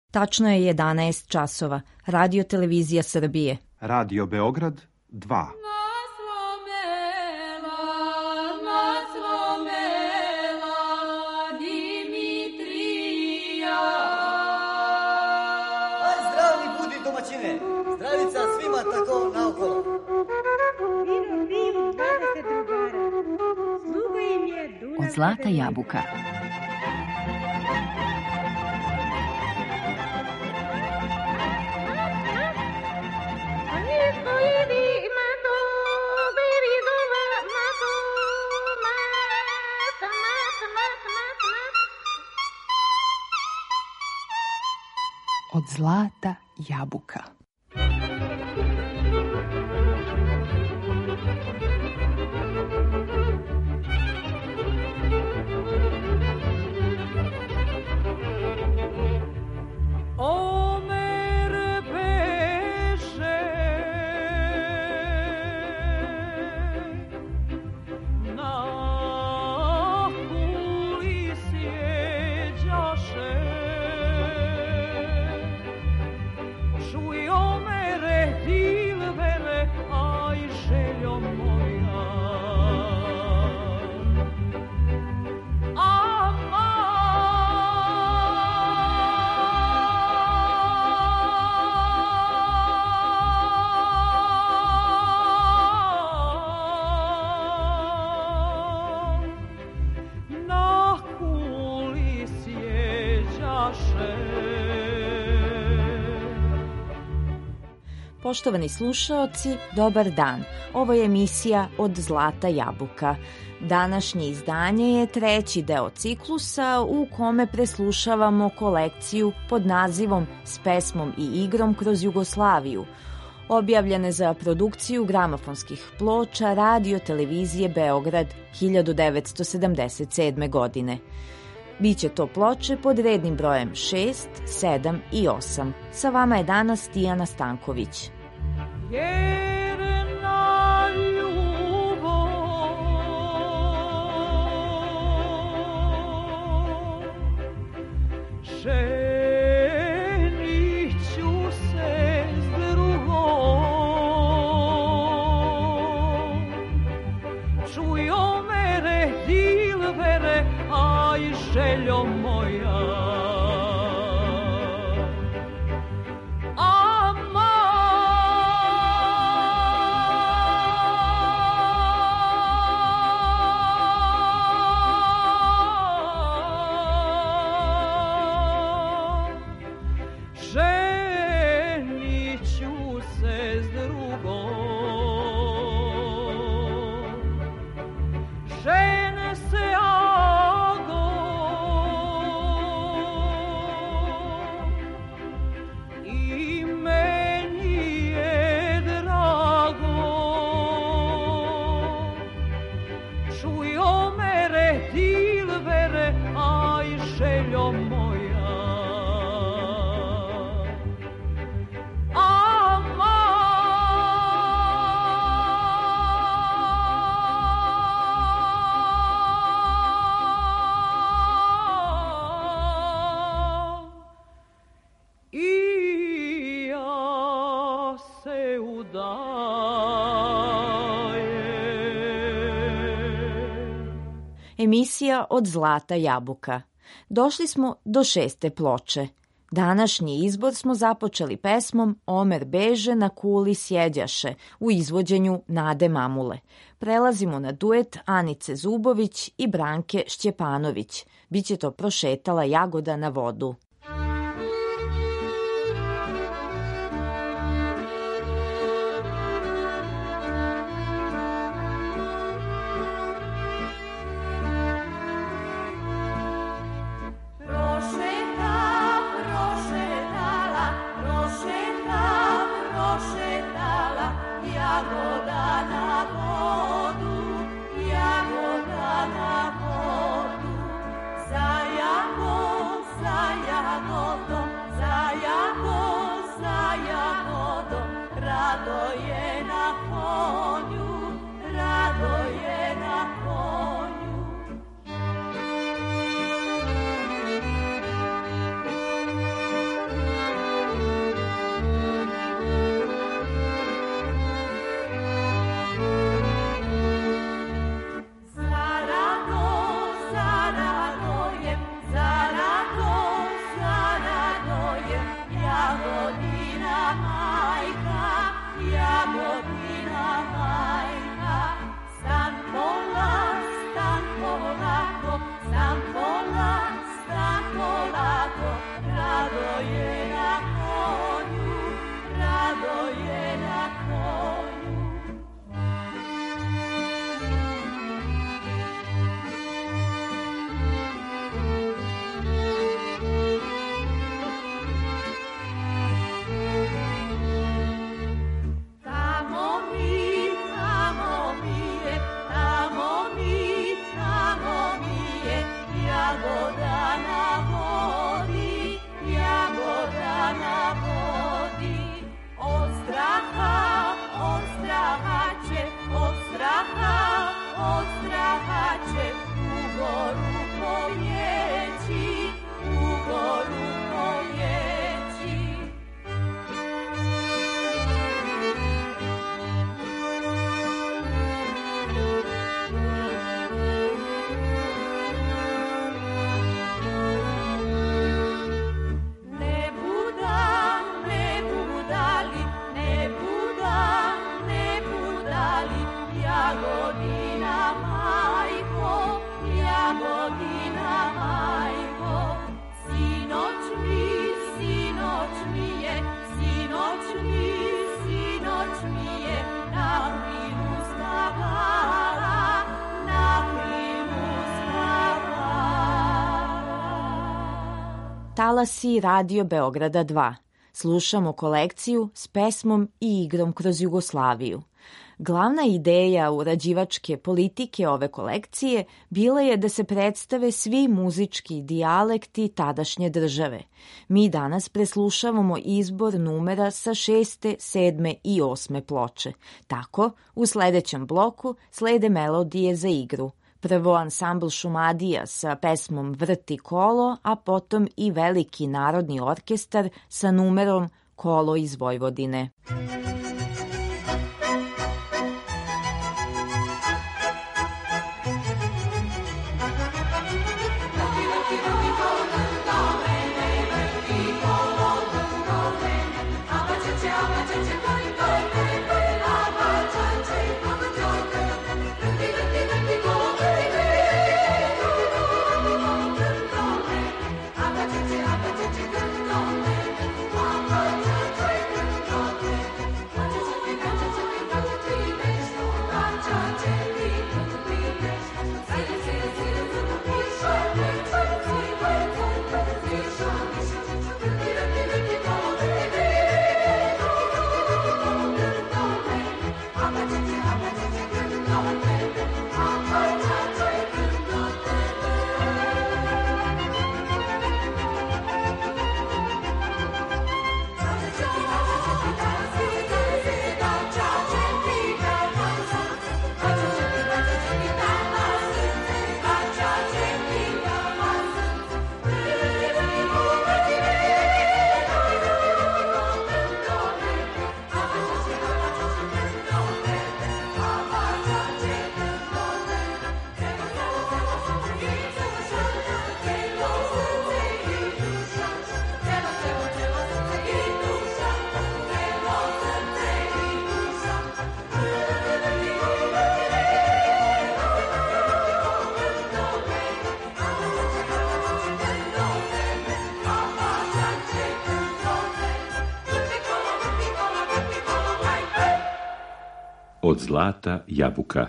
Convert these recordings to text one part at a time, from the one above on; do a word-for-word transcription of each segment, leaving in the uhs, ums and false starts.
Tačno je jedanaest časova. Radio Televizija Srbije. Radio Beograd dva. Zdravni budi domaćine. Zdravica svima tako naokolo. Vino, vino, nada se drugara. Sluga im je Dunav. Od zlata jabuka. Od zlata jabuka. Poštovani slušaoci, dobar dan. Ovo je emisija Od zlata jabuka. Današnje izdanje je treći deo ciklusa u kome preslušavamo kolekciju pod nazivom S pesmom i igrom kroz Jugoslaviju, objavljene za produkciju gramofonskih ploča Radio Televizije Beograd hiljadu devetsto sedamdeset sedme. godine. Biće to ploče pod rednim brojem šest, sedam i osam. Sa vama je danas Tijana Stanković. Vjerna ljubav, ženit ću se s drugom, čujo mere dilvere, a i željo moja. Emisija Od zlata jabuka. Došli smo do šeste ploče. Današnji izbor smo započeli pesmom Omer beže na kuli sjeđaše u izvođenju Nade Mamule. Prelazimo na duet Anice Zubović i Branke Šćepanović. Biće to Prošetala jagoda na vodu. Jagoda na vodu, za jagod, za jagod. Talasi Radio Beograda dva. Slušamo kolekciju s pesmom i igrom kroz Jugoslaviju. Glavna ideja urađivačke politike ove kolekcije bila je da se predstave svi muzički dijalekti tadašnje države. Mi danas preslušavamo izbor numera sa šeste, sedme i osme ploče. Tako, u sledećem bloku slede melodije za igru. Prvo ansambl Šumadija sa pesmom Vrti kolo, a potom i veliki narodni orkestar sa numerom Kolo iz Vojvodine. Od zlata jabuka.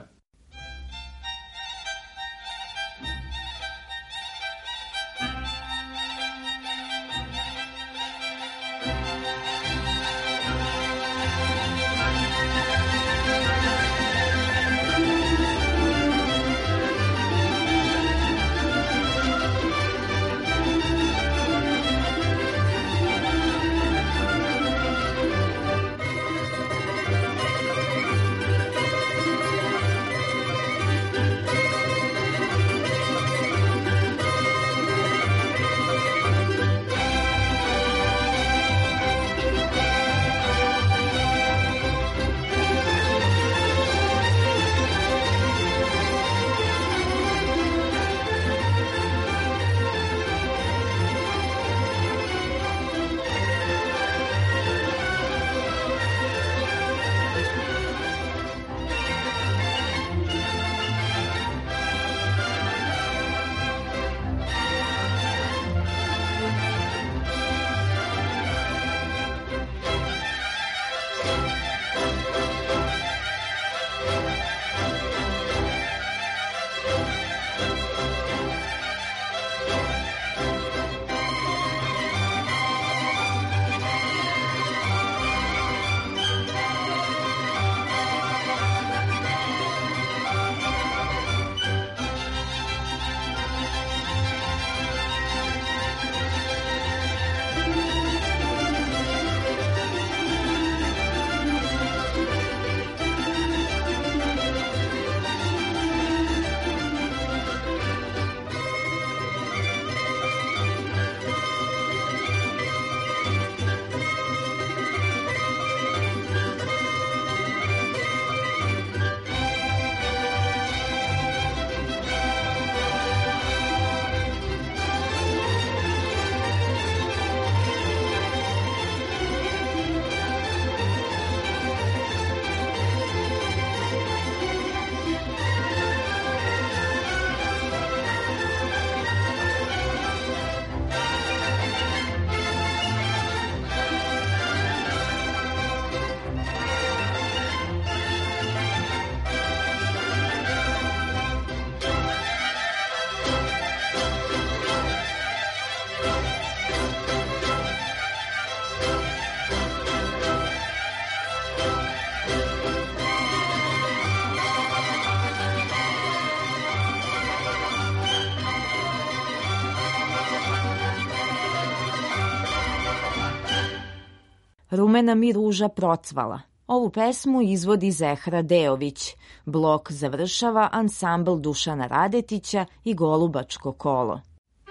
rumena mi ruža procvala. Ovu pesmu izvodi Zehra Dejović. Blok završava ansambl Dušana Radetića i Golubačko kolo.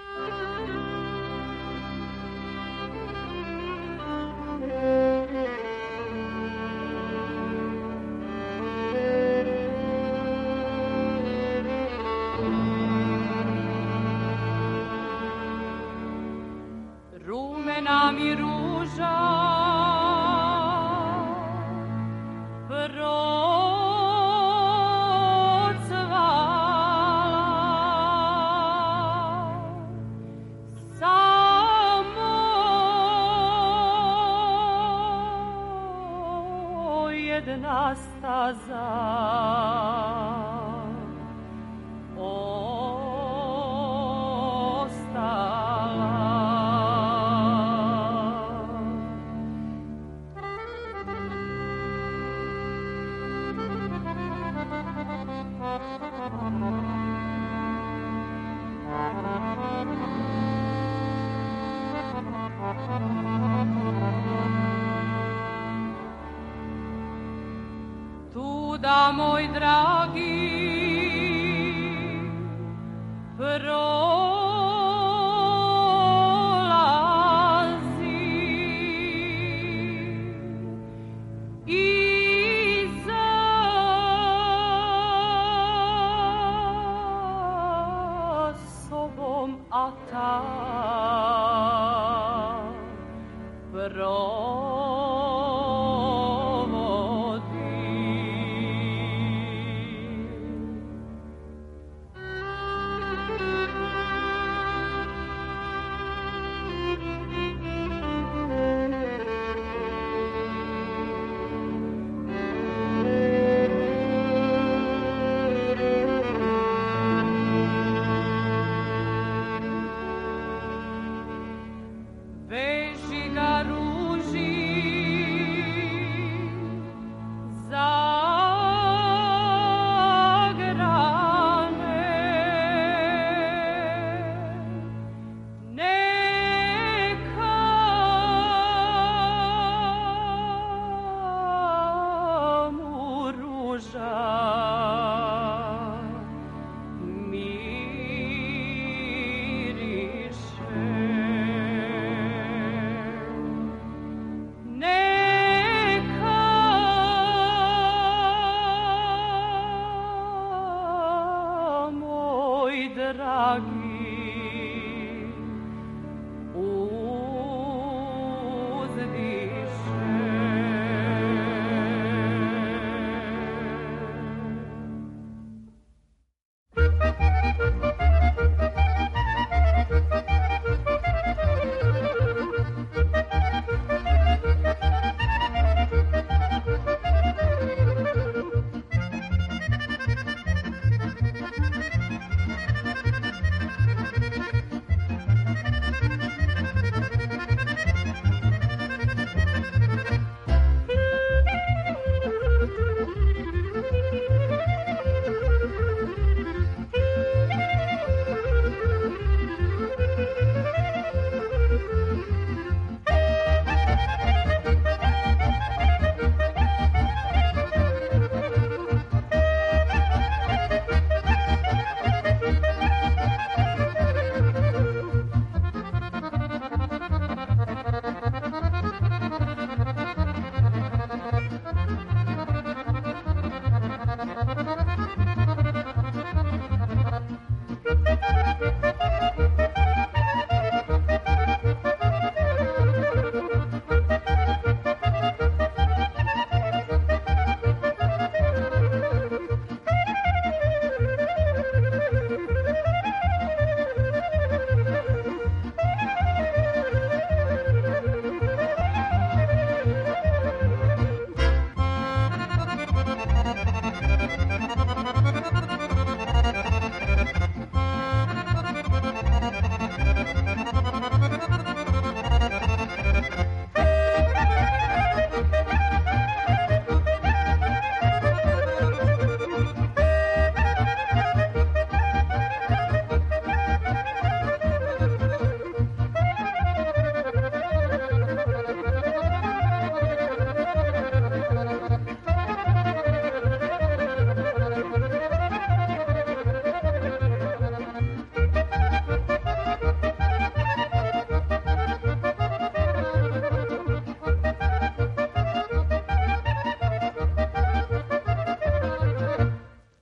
Rumena mi ruža jedna staza da moj dragi prolazi i za sobom ata prolazi.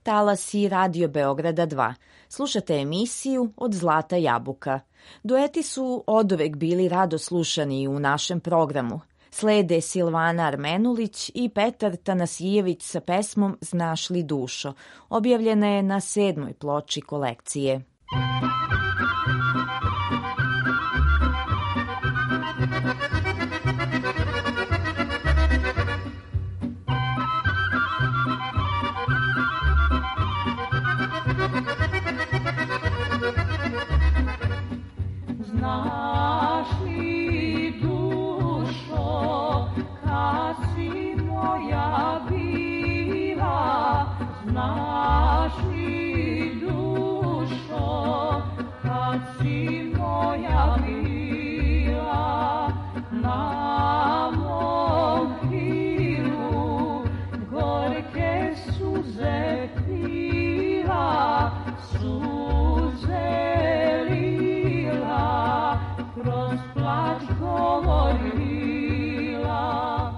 talasi Radio Beograda dva. Slušate emisiju Od zlata jabuka. Dueti su oduvek bili rado slušani u našem programu. Slede Silvana Armenulić i Petar Tanasijević sa pesmom Znaš li dušo. Objavljena je na sedmoj ploči kolekcije. Znaš li dušo, kad si moja bila, znaš li dušo, kad si moja bila, na mom krilu gorke suze krila, suze kroz plač govorila.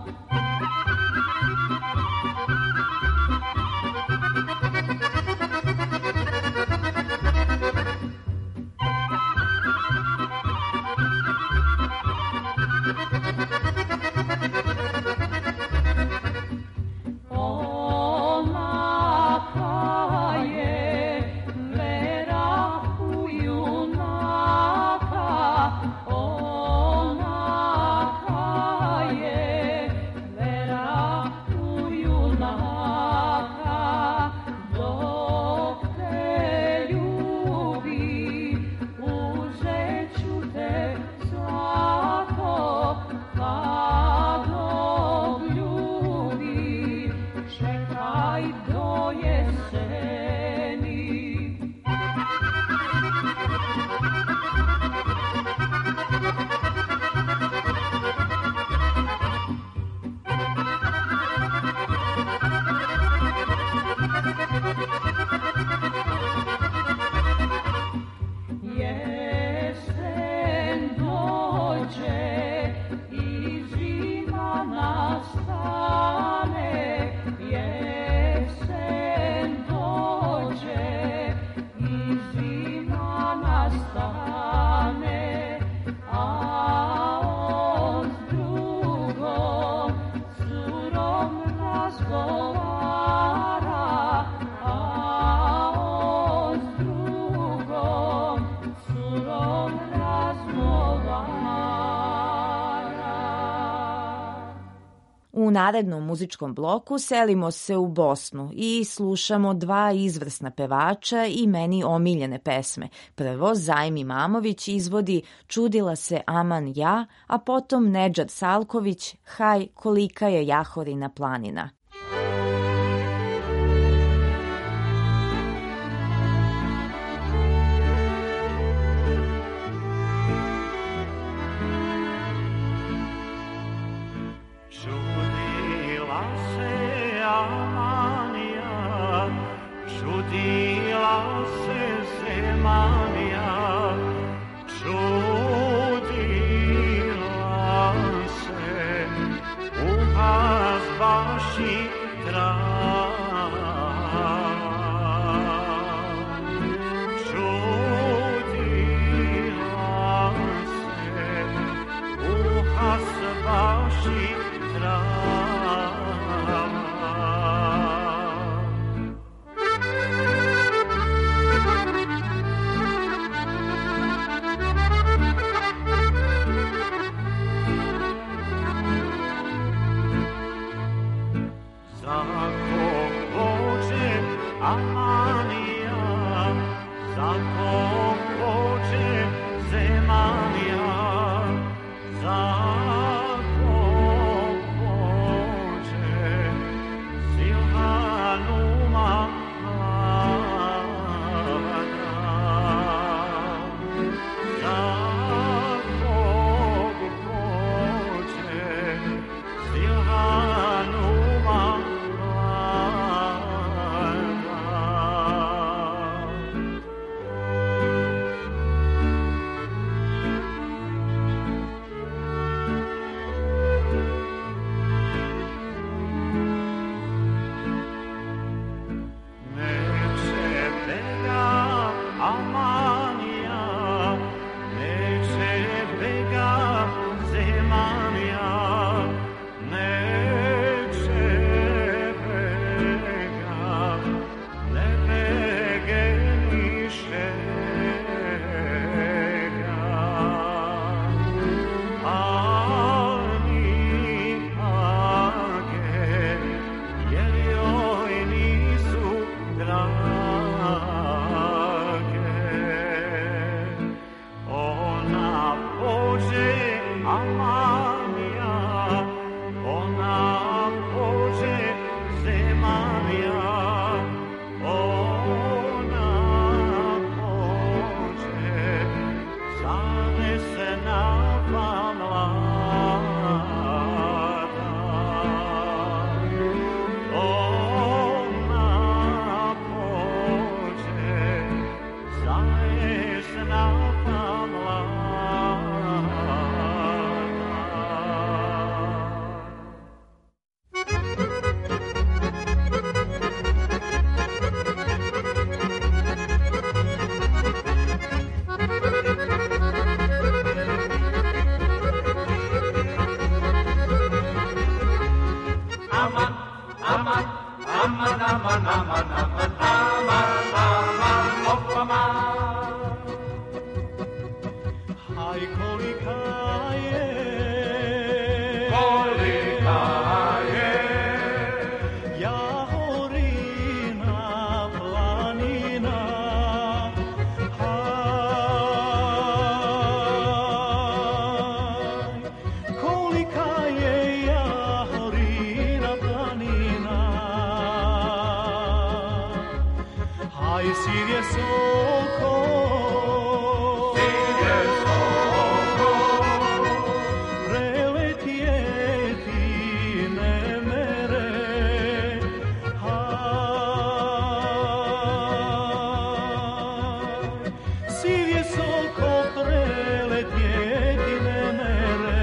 Onaka je vera u junaka, onaka je vera u junaka, dok te ljubi uzet ću te zlato, pa dok ljubi čekaj do jeseni. Jesen dođe i zima nastane, jesen dođe i zima nastane, a on s drugom curom razgovara, a on s drugom curom razgovara. U narednom muzičkom bloku selimo se u Bosnu i slušamo dva izvrsna pevača i meni omiljene pesme. Prvo, Zajm Imamović izvodi Čudila se aman ja, a potom Nedžad Salković Haj, kolika je Jahorina planina. Čudila se Amanija, čudila se Zemanija, čudila se u Hazbaši sivje soko, sivje soko, preletjeti ne mere, haj, sivje soko preletjeti ne mere.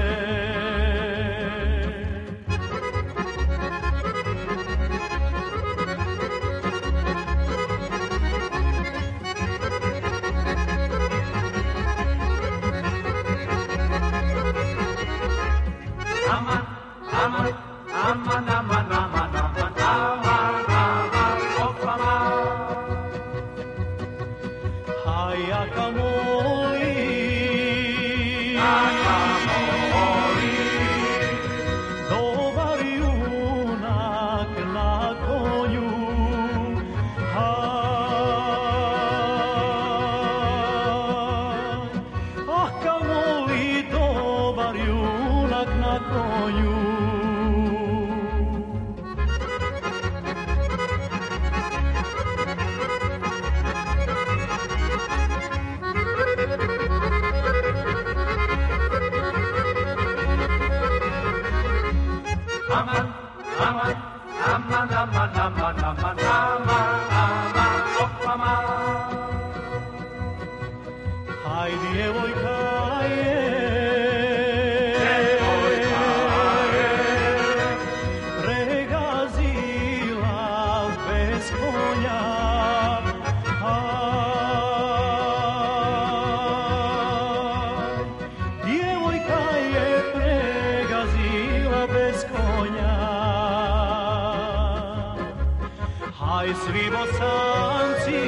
aman, aman, aman, aman, aman, aman, aman, aman, op, aman. Haj, jaka moli, Jaka moli, dobar junak na konju, haj, ah, ka moli dobar junak na konju. aman, aman, aman, aman, aman, aman, aman, aman, op, aman. Haj, djevojka je, Djevojka je, pregazila bez konja, haj, djevojka je pregazila bez konja, haj, svi Bosanci,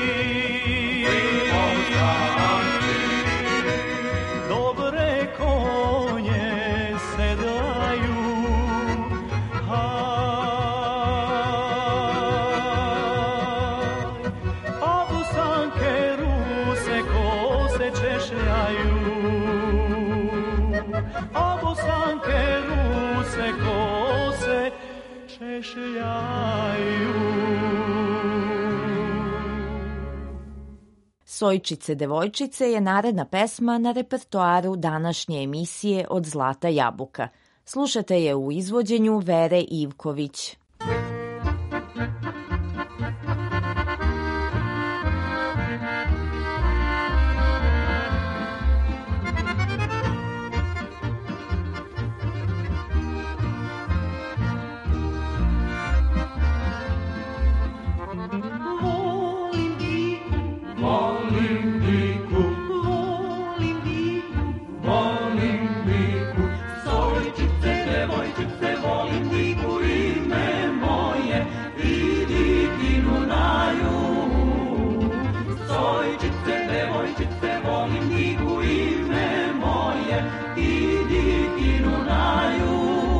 dobre konje sedlaju, haj, a Bosanke ruse kose češljaju, a Bosanke ruse kose češljaju. Sojčice devojčice je naredna pesma na repertoaru današnje emisije Od zlata jabuka. Slušate je u izvođenju Vere Ivković. volim diku, Volim diku, volim diku, sojčice, devojčice, volim diku, ime moje, idi dinu na jug. Sojčice, devojčice, volim diku, ime moje, idi dinu na jug.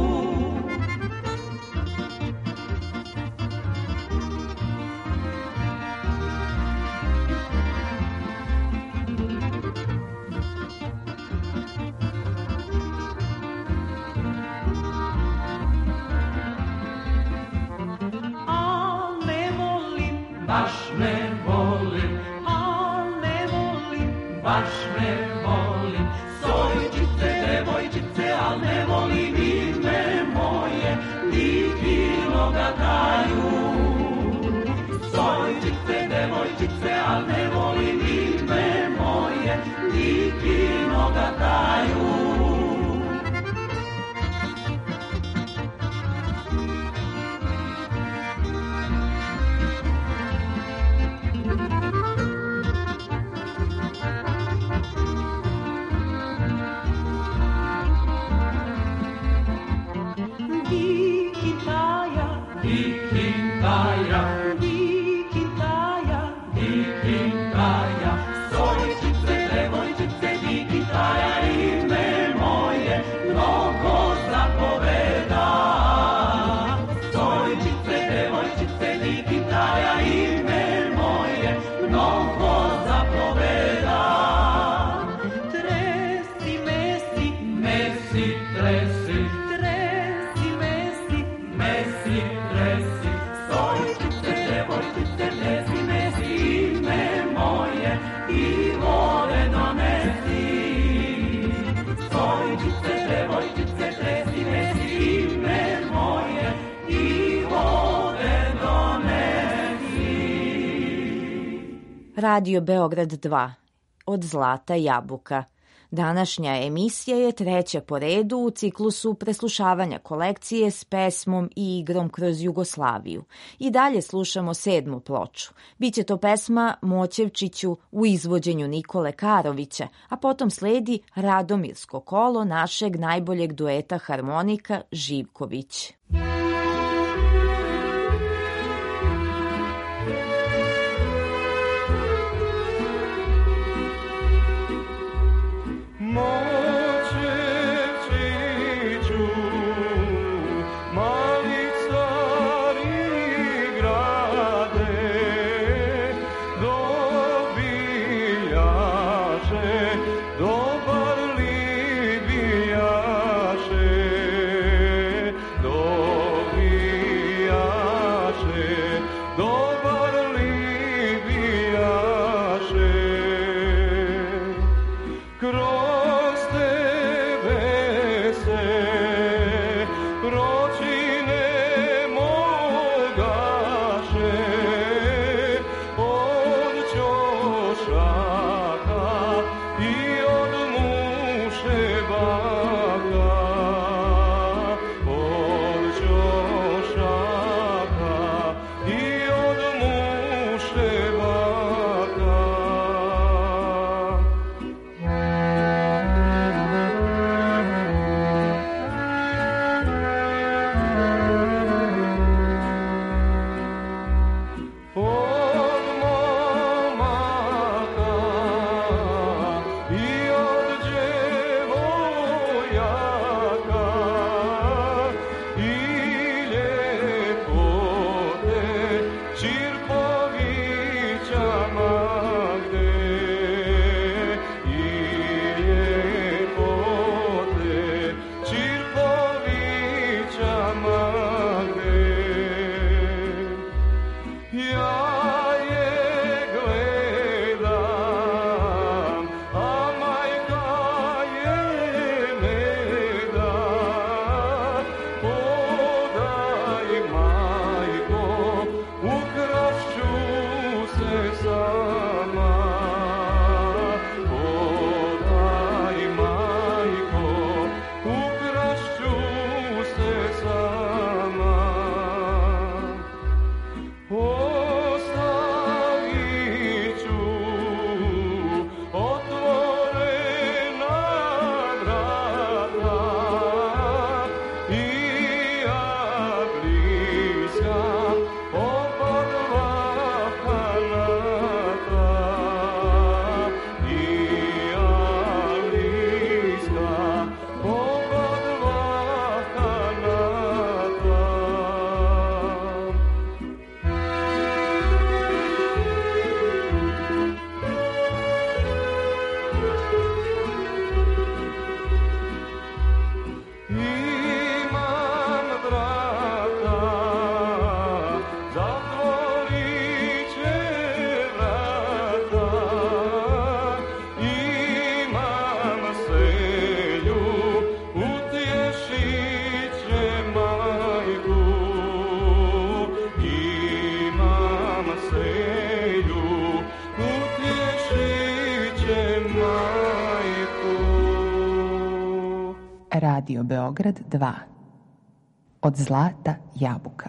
Baš ne volim, a ne volim, baš ne volim, sojčice, devojčice, al ne volim ime moje, niti noga daju. Sojčice, devojčice, al ne volim ime moje, niti noga daju. Dikintaja, Dikintaja, dikintaja, dikintaja, sojčice, devojčice, dikintaja, ime moje, mnogo zapoveda. Sojčice, devojčice, dikintaja, ime moje, mnogo zapoveda. tresi mesi, Mesi, tresi, tresi mesi, mesi, tresi, sojčice, devojčice, tresi, mesi, Radio Beograd dva, od zlata jabuka. Današnja emisija je treća po redu u ciklusu preslušavanja kolekcije s pesmom i igrom kroz Jugoslaviju. I dalje slušamo sedmu ploču. Biće to pesma Moćevčiću u izvođenju Nikole Karovića, a potom sledi Radomirsko kolo našeg najboljeg dueta harmonika Živković. Moćevčiću, mali Carigrade, dobijaše, dobar li bijaše, dobijaše, dobar li bijaše. Kroz tebe se proći ne mogaše, od ćošaka i od mušebaka, od ćošaka i od mušebaka. Od momaka i od djevojaka i ljepote Čirkovića Magde, i ljepote Čirkovića Magde. Ja je gledam, a majka je ne da. Podaj, majko, ukrašću se sama. Podaj, majko, ukrašću se sama. Ostavit ću otvorena vrata i ja bliska oba dva kanata, i ja bliska oba dva kanata. Imam vrata, zatvorit će vrata, imam selju, utješit će majku, imam selju, utješit će majku. Radio Beograd dva, od zlata jabuka.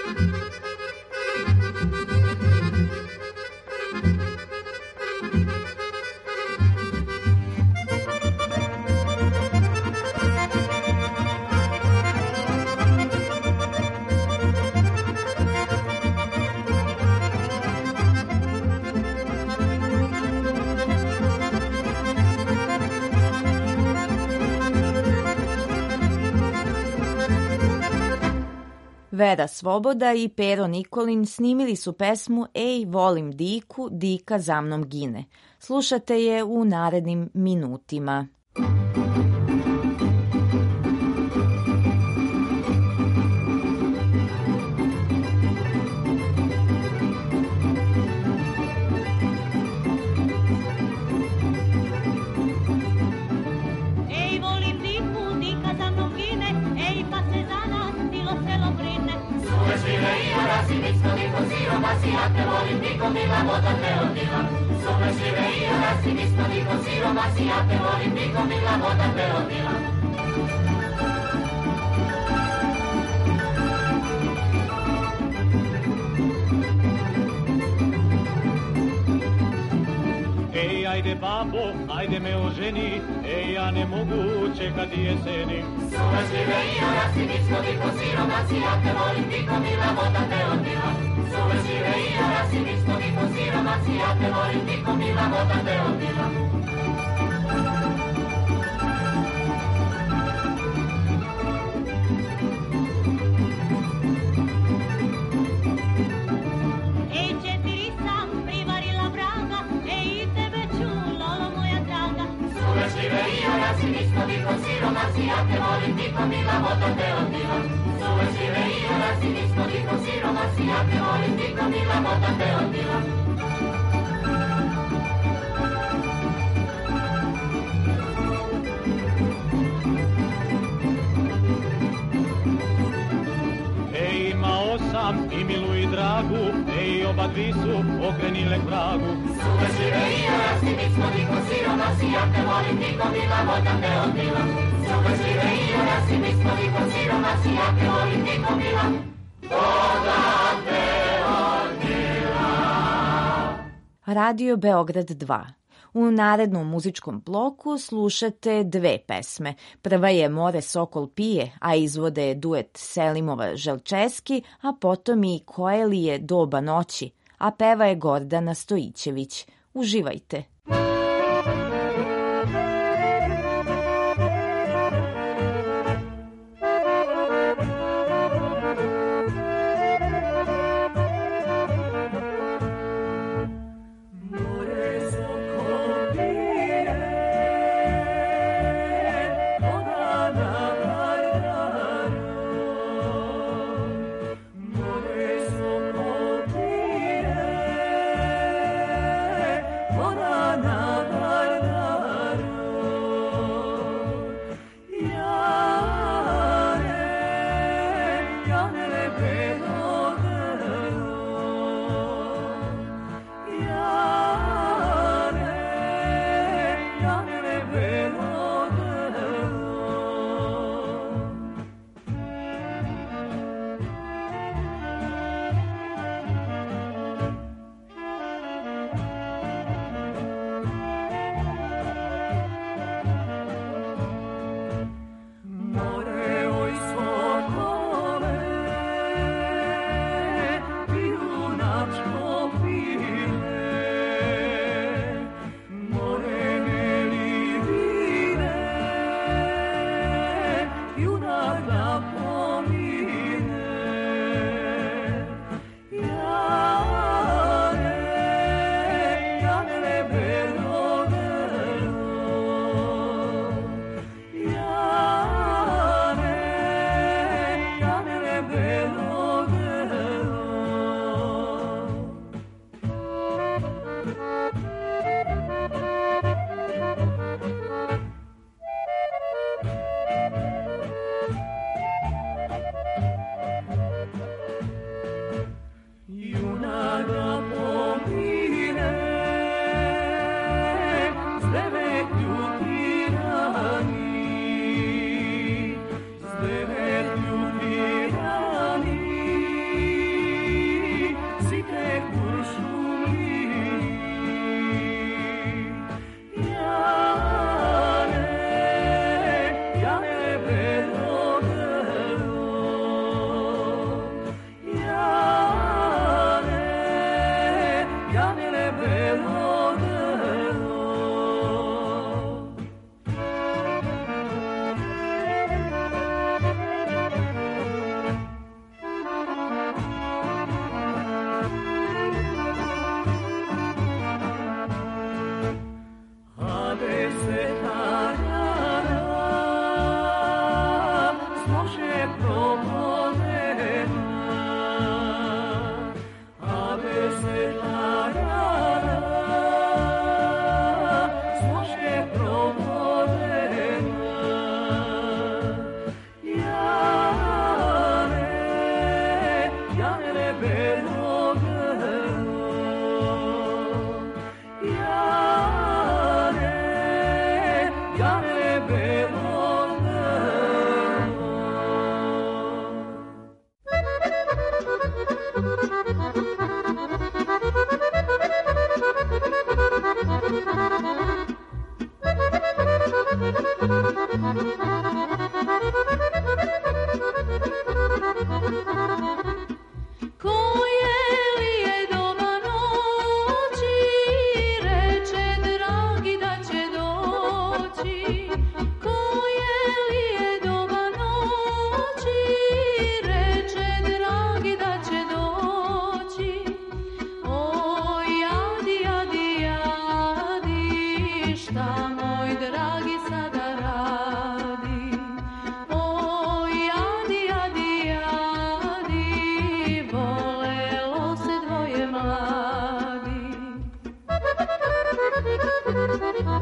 Vera Svoboda i Pero Nikolin snimili su pesmu Ej, volim Diku, Dika za mnom gine. Slušate je u narednim minutima. Ej, volim Diku, Dika za mnom gine, ej, pa se za nas bilo selo brine. Suve žive i orasi, nicko niko siromasi, ja te volim Diko, mila voda te odmila. Suve žive i orasi, nicko niko siromasi, ja te volim Diko, mila voda te odmila. Ej, ajde babo, ajde me oženi, ej, ja ne mogu čekati jeseni. Suve žive i orasi, nicko niko siromasi, ja te volim Diko, mila voda te odmila. Suve žive i orasi, nicko niko siromasi, ja te volim Diko, mila voda te odmila. Ej, četiri sam privarila vraga, ej, i tebe ću, lolo moja draga. Suve žive i orasi, nicko niko siromasi, ja te volim Diko, mila voda te odmila. Suve žive i orasi, nicko niko siromasi, ja te volim Diko, mila voda te odmila. Ej, imao sam i milu i dragu, ej, oba dvi su okrenile k vragu. Suve žive i orasi, nicko niko siromasi, ja te volim Diko, mila voda te odmila. Suve žive i orasi, nicko niko siromasi, ja te volim Diko, mila voda te odmila. Radio Beograd dva. U narednom muzičkom bloku slušate dve pesme. Prva je More Sokol pije, a izvode je duet Selimova Želčeski, a potom i Koje li je doba noći, a peva je Gordana Stojićević. Uživajte! More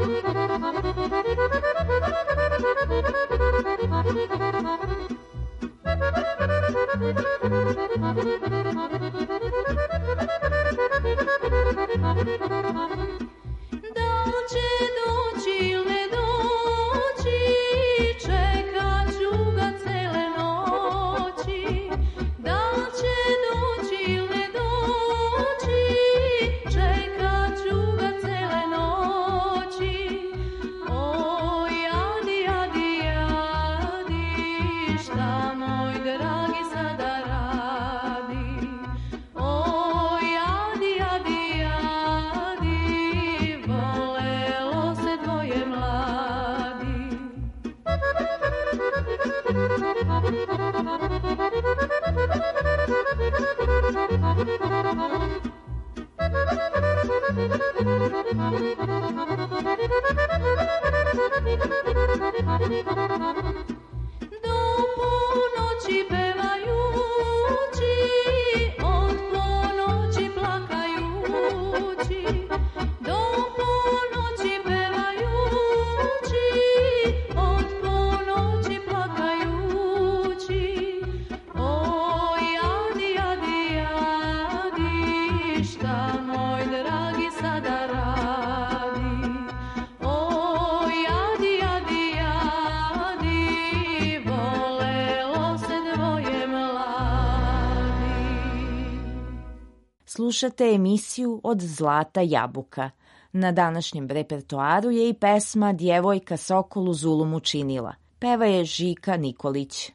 Slušate emisiju Od zlata jabuka. Na današnjem repertoaru je i pesma Djevojka Sokolu zulumu činila. Peva je Žika Nikolić.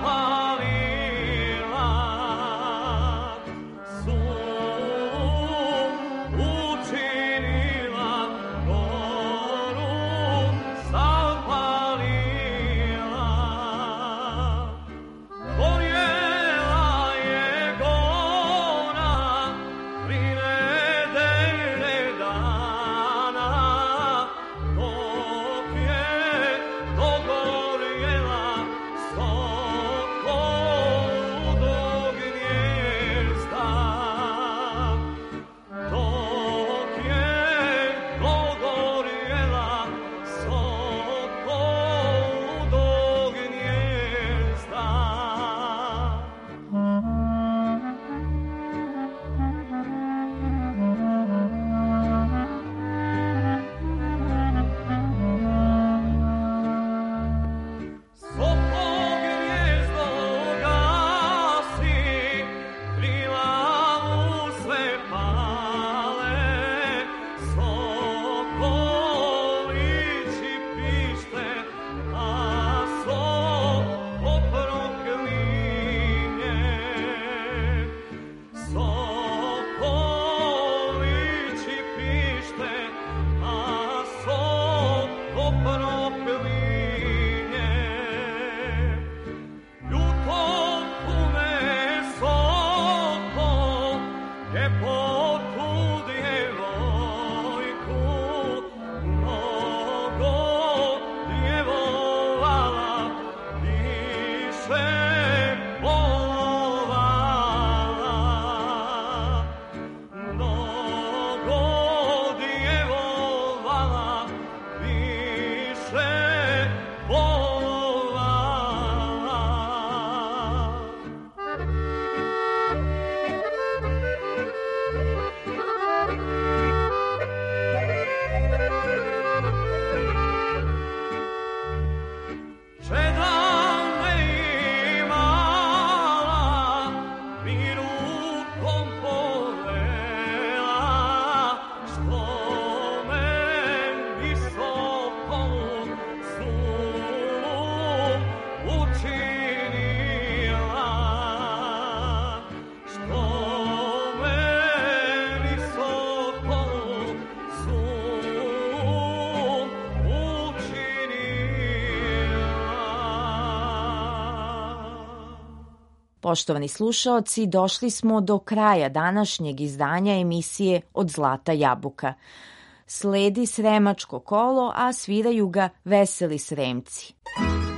Zapalila Poštovani slušaoci, došli smo do kraja današnjeg izdanja emisije Od zlata jabuka. Sledi Sremačko kolo, a sviraju ga Veseli Sremci.